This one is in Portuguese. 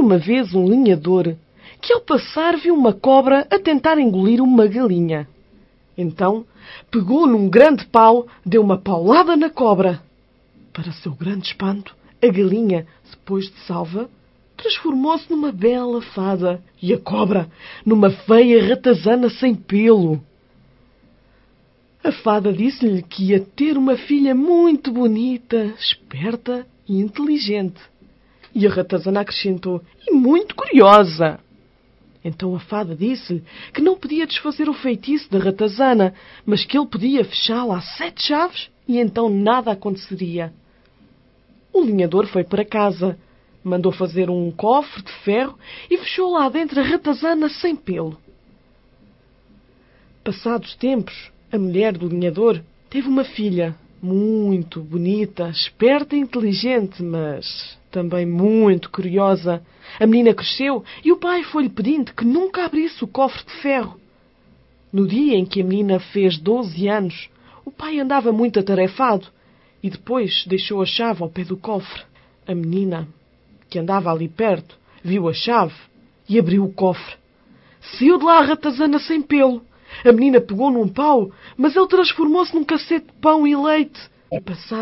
uma vez um lenhador que, ao passar, viu uma cobra a tentar engolir uma galinha. Então, pegou num grande pau, deu uma paulada na cobra. Para seu grande espanto, a galinha, depois de salva, transformou-se numa bela fada e a cobra numa feia ratazana sem pelo. A fada disse-lhe que ia ter uma filha muito bonita, esperta e inteligente. E a ratazana acrescentou, e muito curiosa. Então a fada disse-lhe que não podia desfazer o feitiço da ratazana, mas que ele podia fechá-la a 7 chaves e então nada aconteceria. O lenhador foi para casa, mandou fazer um cofre de ferro e fechou lá dentro a ratazana sem pelo. Passados tempos, a mulher do lenhador teve uma filha muito bonita, esperta e inteligente, mas também muito curiosa. A menina cresceu e o pai foi-lhe pedindo que nunca abrisse o cofre de ferro. No dia em que a menina fez 12 anos, o pai andava muito atarefado e depois deixou a chave ao pé do cofre. A menina, que andava ali perto, viu a chave e abriu o cofre. Saiu de lá a ratazana sem pelo. A menina pegou num pau, mas ele transformou-se num cacete de pão e leite. E passado